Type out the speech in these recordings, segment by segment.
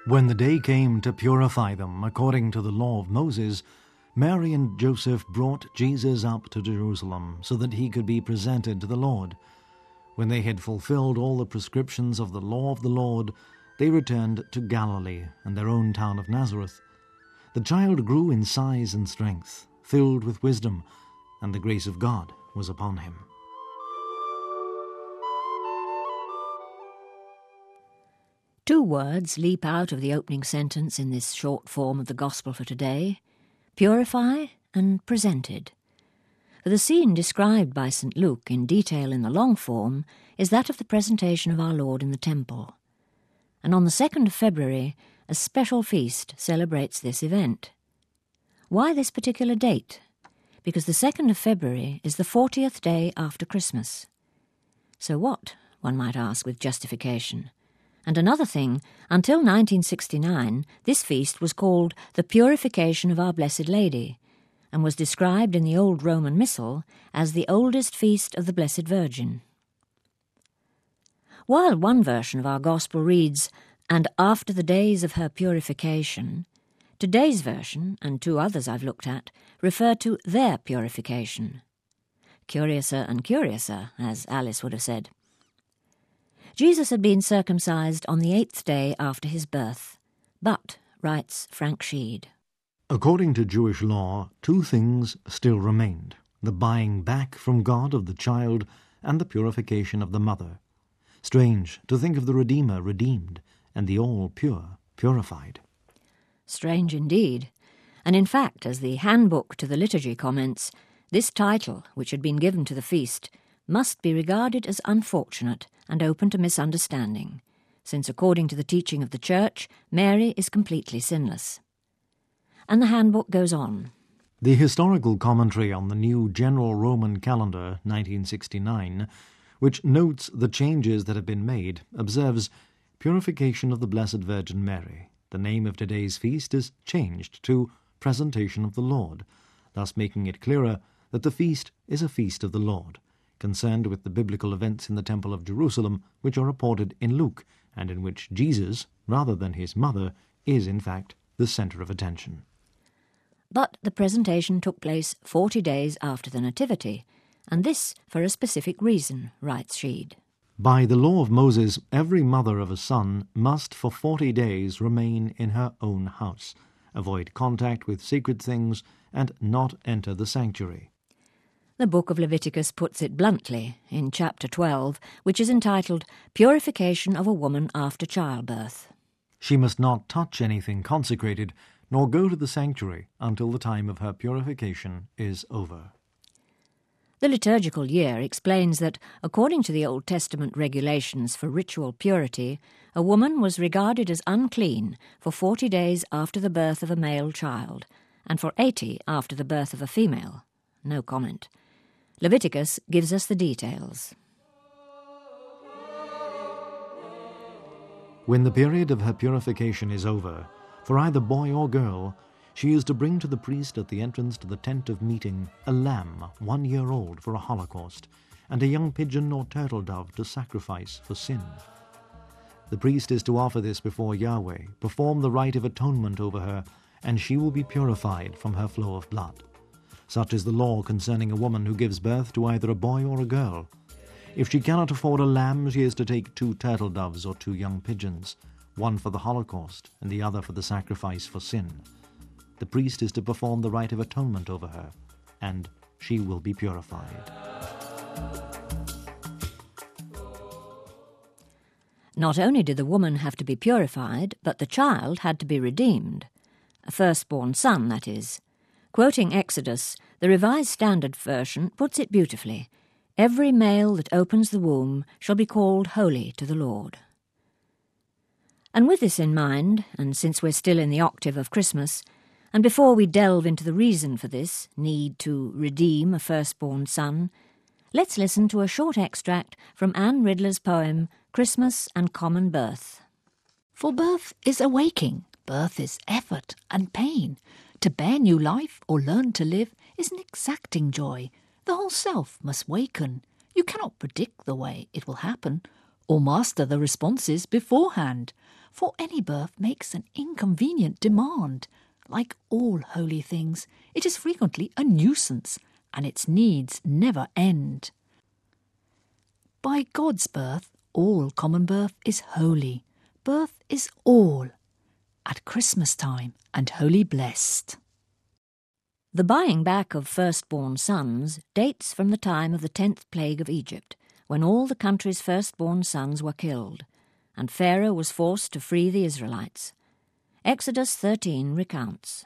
When the day came to purify them according to the law of Moses, Mary and Joseph brought Jesus up to Jerusalem so that he could be presented to the Lord. When they had fulfilled all the prescriptions of the law of the Lord, they returned to Galilee and their own town of Nazareth. The child grew in size and strength, filled with wisdom, and the grace of God was upon him. Two words leap out of the opening sentence in this short form of the Gospel for today: purify and presented. For the scene described by St. Luke in detail in the long form is that of the presentation of our Lord in the temple. And on the 2nd of February, a special feast celebrates this event. Why this particular date? Because the 2nd of February is the 40th day after Christmas. So what, one might ask with justification? And another thing, until 1969, this feast was called the Purification of Our Blessed Lady, and was described in the old Roman Missal as the oldest feast of the Blessed Virgin. While one version of our Gospel reads, "and after the days of her purification," today's version, and two others I've looked at, refer to their purification. Curiouser and curiouser, as Alice would have said. Jesus had been circumcised on the 8th day after his birth, but, writes Frank Sheed, according to Jewish law, two things still remained: the buying back from God of the child and the purification of the mother. Strange to think of the Redeemer redeemed and the all-pure purified. Strange indeed. And in fact, as the handbook to the liturgy comments, this title, which had been given to the feast, must be regarded as unfortunate and open to misunderstanding, since according to the teaching of the Church, Mary is completely sinless. And the handbook goes on. The historical commentary on the new General Roman Calendar, 1969, which notes the changes that have been made, observes Purification of the Blessed Virgin Mary. The name of today's feast is changed to Presentation of the Lord, thus making it clearer that the feast is a feast of the Lord, concerned with the biblical events in the Temple of Jerusalem which are reported in Luke, and in which Jesus, rather than his mother, is in fact the centre of attention. But the presentation took place 40 days after the Nativity, and this for a specific reason, writes Sheed. By the law of Moses, every mother of a son must for 40 days remain in her own house, avoid contact with sacred things, and not enter the sanctuary. The book of Leviticus puts it bluntly in chapter 12, which is entitled Purification of a Woman After Childbirth. She must not touch anything consecrated, nor go to the sanctuary until the time of her purification is over. The liturgical year explains that, according to the Old Testament regulations for ritual purity, a woman was regarded as unclean for 40 days after the birth of a male child, and for 80 after the birth of a female. No comment. Leviticus gives us the details. When the period of her purification is over, for either boy or girl, she is to bring to the priest at the entrance to the tent of meeting a lamb 1 year old for a holocaust, and a young pigeon or turtle dove to sacrifice for sin. The priest is to offer this before Yahweh, perform the rite of atonement over her, and she will be purified from her flow of blood. Such is the law concerning a woman who gives birth to either a boy or a girl. If she cannot afford a lamb, she is to take 2 turtle doves or 2 young pigeons, one for the holocaust and the other for the sacrifice for sin. The priest is to perform the rite of atonement over her, and she will be purified. Not only did the woman have to be purified, but the child had to be redeemed. A firstborn son, that is. Quoting Exodus, the Revised Standard Version puts it beautifully: "Every male that opens the womb shall be called holy to the Lord." And with this in mind, and since we're still in the octave of Christmas, and before we delve into the reason for this need to redeem a firstborn son, let's listen to a short extract from Anne Ridler's poem Christmas and Common Birth. For birth is a waking, birth is effort and pain. To bear new life or learn to live is an exacting joy. The whole self must waken. You cannot predict the way it will happen, or master the responses beforehand. for any birth makes an inconvenient demand. Like all holy things, it is frequently a nuisance, and its needs never end. By God's birth, all common birth is holy. Birth is all. At Christmas time and wholly blessed. The buying back of firstborn sons dates from the time of the 10th plague of Egypt, when all the country's firstborn sons were killed, and Pharaoh was forced to free the Israelites. Exodus 13 recounts.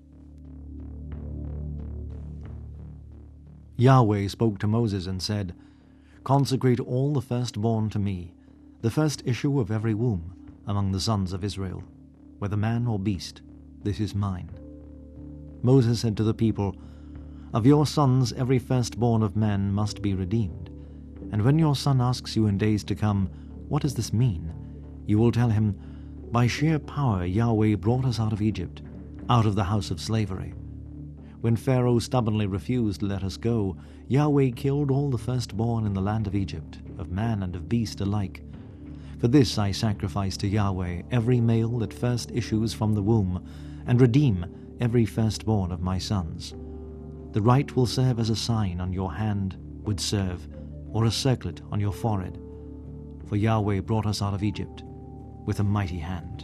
Yahweh spoke to Moses and said, "Consecrate all the firstborn to me, the first issue of every womb among the sons of Israel, whether man or beast, this is mine." Moses said to the people, "Of your sons every firstborn of men must be redeemed. And when your son asks you in days to come, 'What does this mean?' you will tell him, 'By sheer power Yahweh brought us out of Egypt, out of the house of slavery. When Pharaoh stubbornly refused to let us go, Yahweh killed all the firstborn in the land of Egypt, of man and of beast alike. For this I sacrifice to Yahweh every male that first issues from the womb, and redeem every firstborn of my sons. The rite will serve as a sign on your hand, would serve, or a circlet on your forehead. For Yahweh brought us out of Egypt with a mighty hand."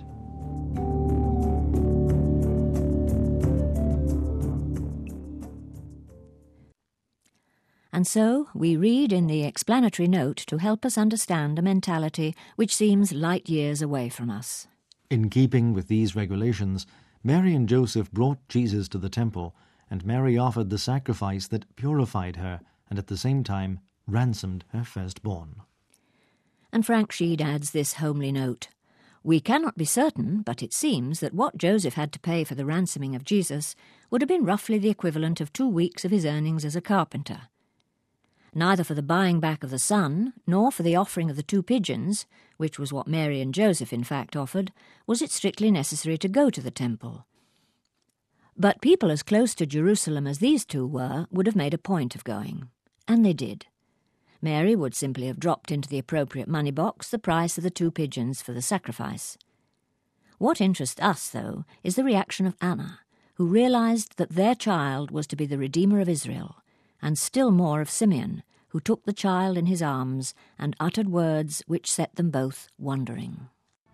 And so we read in the explanatory note to help us understand a mentality which seems light years away from us. In keeping with these regulations, Mary and Joseph brought Jesus to the temple, and Mary offered the sacrifice that purified her and at the same time ransomed her firstborn. And Frank Sheed adds this homely note: "We cannot be certain, but it seems that what Joseph had to pay for the ransoming of Jesus would have been roughly the equivalent of 2 weeks of his earnings as a carpenter. Neither for the buying back of the son, nor for the offering of the 2 pigeons, which was what Mary and Joseph in fact offered, was it strictly necessary to go to the temple. But people as close to Jerusalem as these 2 were would have made a point of going. And they did. Mary would simply have dropped into the appropriate money box the price of the 2 pigeons for the sacrifice. What interests us, though, is the reaction of Anna, who realized that their child was to be the Redeemer of Israel, and still more of Simeon, who took the child in his arms and uttered words which set them both wondering.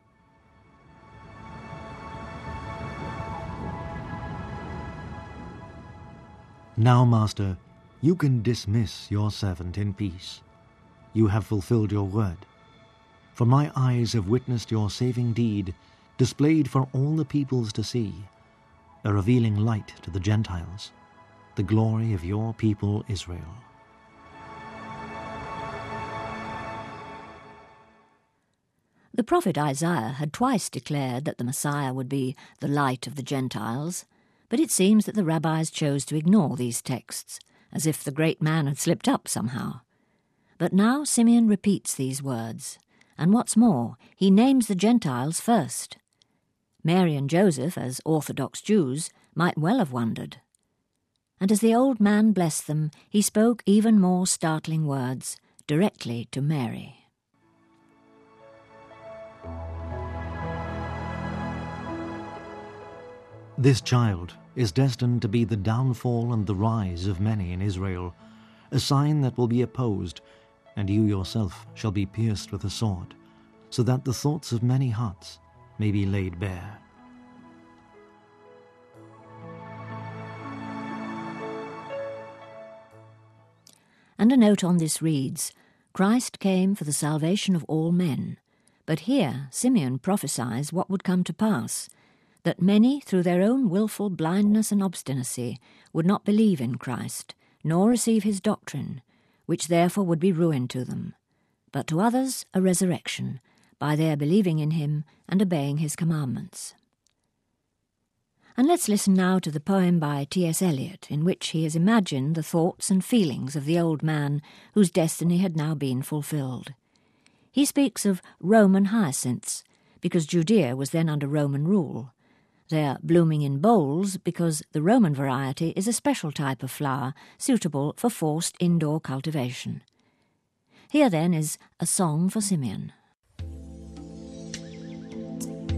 "Now, Master, you can dismiss your servant in peace. You have fulfilled your word. For my eyes have witnessed your saving deed, displayed for all the peoples to see, a revealing light to the Gentiles, the glory of your people Israel." The prophet Isaiah had twice declared that the Messiah would be the light of the Gentiles, but it seems that the rabbis chose to ignore these texts, as if the great man had slipped up somehow. But now Simeon repeats these words, and what's more, he names the Gentiles first. Mary and Joseph, as Orthodox Jews, might well have wondered. And as the old man blessed them, he spoke even more startling words, directly to Mary. "This child is destined to be the downfall and the rise of many in Israel, a sign that will be opposed, and you yourself shall be pierced with a sword, so that the thoughts of many hearts may be laid bare." And a note on this reads, "Christ came for the salvation of all men," but here Simeon prophesies what would come to pass, that many, through their own wilful blindness and obstinacy, would not believe in Christ, nor receive his doctrine, which therefore would be ruin to them, but to others a resurrection, by their believing in him and obeying his commandments. And let's listen now to the poem by T.S. Eliot, in which he has imagined the thoughts and feelings of the old man whose destiny had now been fulfilled. He speaks of Roman hyacinths, because Judea was then under Roman rule. They are blooming in bowls because the Roman variety is a special type of flower suitable for forced indoor cultivation. Here then is a song for Simeon.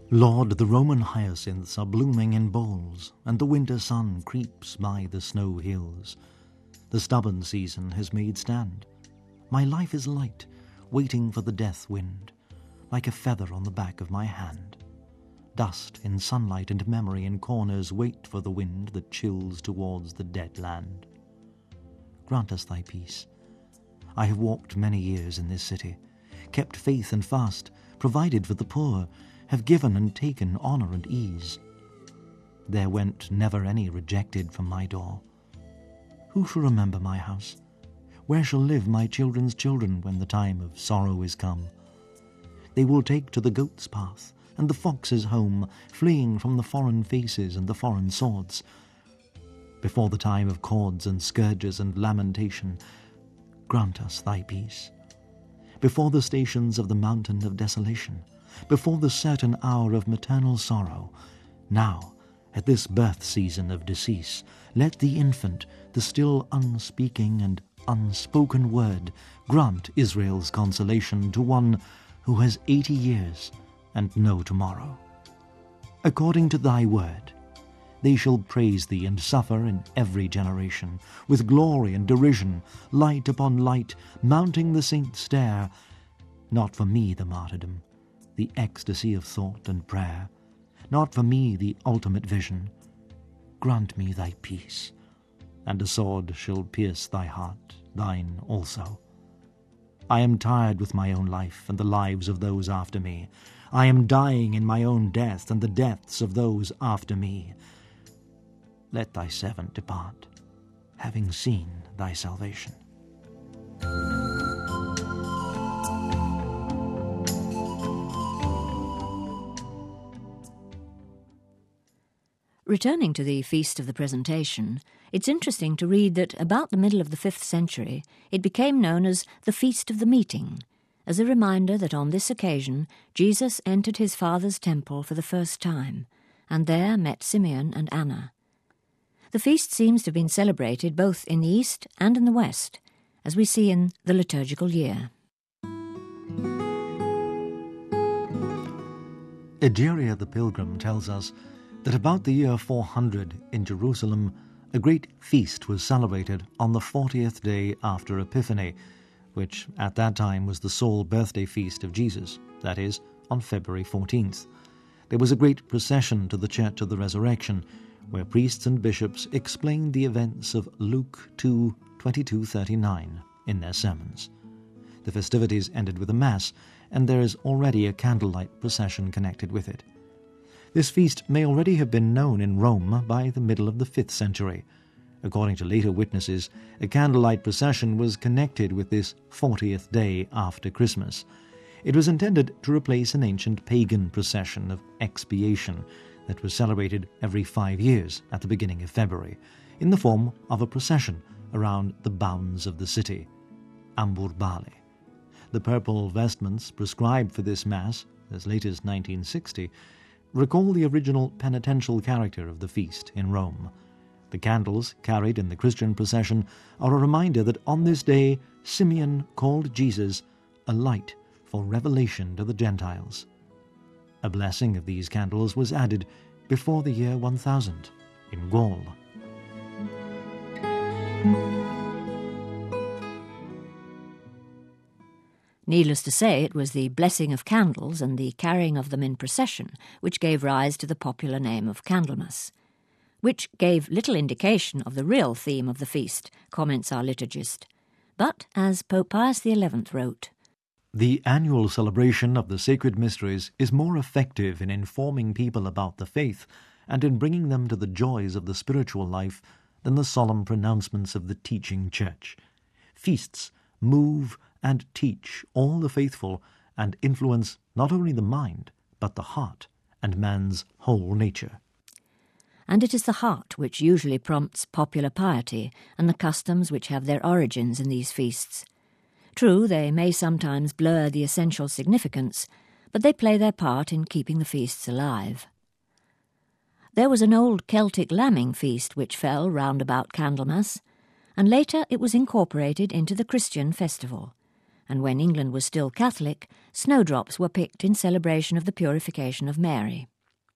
Lord, the Roman hyacinths are blooming in bowls, and the winter sun creeps by the snow hills. The stubborn season has made stand. My life is light, waiting for the death wind, like a feather on the back of my hand. Dust in sunlight and memory in corners wait for the wind that chills towards the dead land. Grant us thy peace. I have walked many years in this city, kept faith and fast, provided for the poor, have given and taken honour and ease. There went never any rejected from my door. Who shall remember my house? Where shall live my children's children when the time of sorrow is come? They will take to the goat's path and the fox's home, fleeing from the foreign faces and the foreign swords. Before the time of cords and scourges and lamentation, grant us thy peace. Before the stations of the mountain of desolation, before the certain hour of maternal sorrow, now, at this birth season of decease, let the infant, the still unspeaking and unspoken word, grant Israel's consolation to one who has 80 years and no tomorrow. According to thy word, they shall praise thee and suffer in every generation, with glory and derision, light upon light, mounting the saint's stair. Not for me the martyrdom, the ecstasy of thought and prayer, not for me the ultimate vision. Grant me thy peace, and a sword shall pierce thy heart, thine also. I am tired with my own life and the lives of those after me. I am dying in my own death and the deaths of those after me. Let thy servant depart, having seen thy salvation. Returning to the Feast of the Presentation, it's interesting to read that about the middle of the 5th century it became known as the Feast of the Meeting, as a reminder that on this occasion Jesus entered his Father's temple for the first time, and there met Simeon and Anna. The feast seems to have been celebrated both in the East and in the West, as we see in the liturgical year. Egeria the Pilgrim tells us that about the year 400 in Jerusalem, a great feast was celebrated on the 40th day after Epiphany, which at that time was the sole birthday feast of Jesus, that is, on February 14th. There was a great procession to the Church of the Resurrection, where priests and bishops explained the events of Luke 2:22-39 in their sermons. The festivities ended with a Mass, and there is already a candlelight procession connected with it. This feast may already have been known in Rome by the middle of the 5th century. According to later witnesses, a candlelight procession was connected with this 40th day after Christmas. It was intended to replace an ancient pagan procession of expiation that was celebrated every 5 years at the beginning of February, in the form of a procession around the bounds of the city, Amburbale. The purple vestments prescribed for this Mass, as late as 1960, recall the original penitential character of the feast in Rome. The candles carried in the Christian procession are a reminder that on this day Simeon called Jesus a light for revelation to the Gentiles. A blessing of these candles was added before the year 1000 in Gaul. Needless to say, it was the blessing of candles and the carrying of them in procession which gave rise to the popular name of Candlemas, which gave little indication of the real theme of the feast, comments our liturgist. But, as Pope Pius XI wrote, "The annual celebration of the sacred mysteries is more effective in informing people about the faith and in bringing them to the joys of the spiritual life than the solemn pronouncements of the teaching church. Feasts move and teach all the faithful and influence not only the mind, but the heart and man's whole nature." And it is the heart which usually prompts popular piety and the customs which have their origins in these feasts. True, they may sometimes blur the essential significance, but they play their part in keeping the feasts alive. There was an old Celtic lambing feast which fell round about Candlemas, and later it was incorporated into the Christian festival, and when England was still Catholic, snowdrops were picked in celebration of the purification of Mary.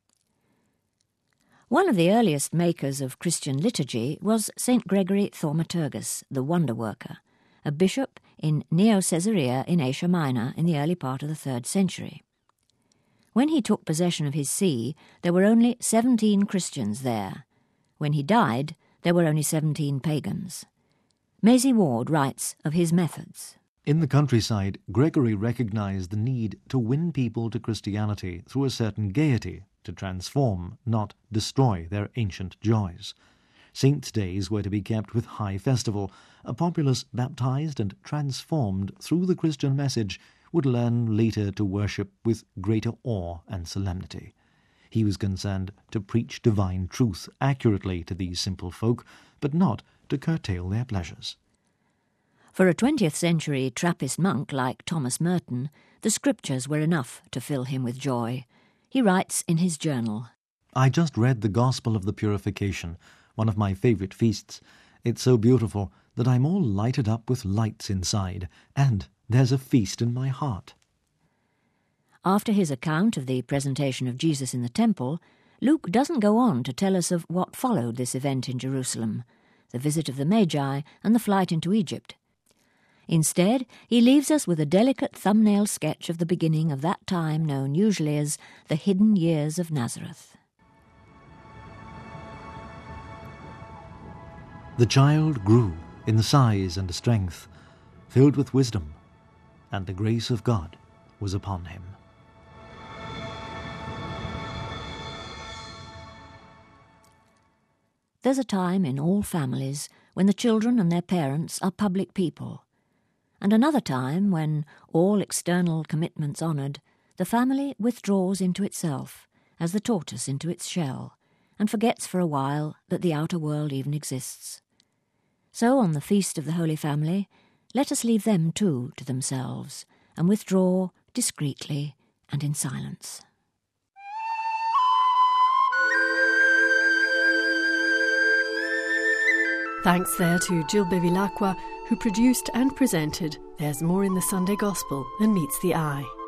One of the earliest makers of Christian liturgy was St. Gregory Thaumaturgus, the Wonder Worker, a bishop in Neo-Caesarea in Asia Minor in the early part of the 3rd century. When he took possession of his see, there were only 17 Christians there. When he died, there were only 17 pagans. Maisie Ward writes of his methods. In the countryside, Gregory recognized the need to win people to Christianity through a certain gaiety, to transform, not destroy their ancient joys. Saints' days were to be kept with high festival. A populace baptized and transformed through the Christian message would learn later to worship with greater awe and solemnity. He was concerned to preach divine truth accurately to these simple folk, but not to curtail their pleasures. For a 20th century Trappist monk like Thomas Merton, the scriptures were enough to fill him with joy. He writes in his journal, "I just read the Gospel of the Purification, one of my favourite feasts. It's so beautiful that I'm all lighted up with lights inside, and there's a feast in my heart." After his account of the presentation of Jesus in the temple, Luke doesn't go on to tell us of what followed this event in Jerusalem, the visit of the Magi and the flight into Egypt. Instead, he leaves us with a delicate thumbnail sketch of the beginning of that time known usually as the hidden years of Nazareth. The child grew in size and strength, filled with wisdom, and the grace of God was upon him. There's a time in all families when the children and their parents are public people, and another time when, all external commitments honoured, the family withdraws into itself, as the tortoise into its shell, and forgets for a while that the outer world even exists. So on the feast of the Holy Family, let us leave them too to themselves, and withdraw discreetly and in silence. Thanks there to Jill Bevilacqua, who produced and presented There's More in the Sunday Gospel Than Meets the Eye.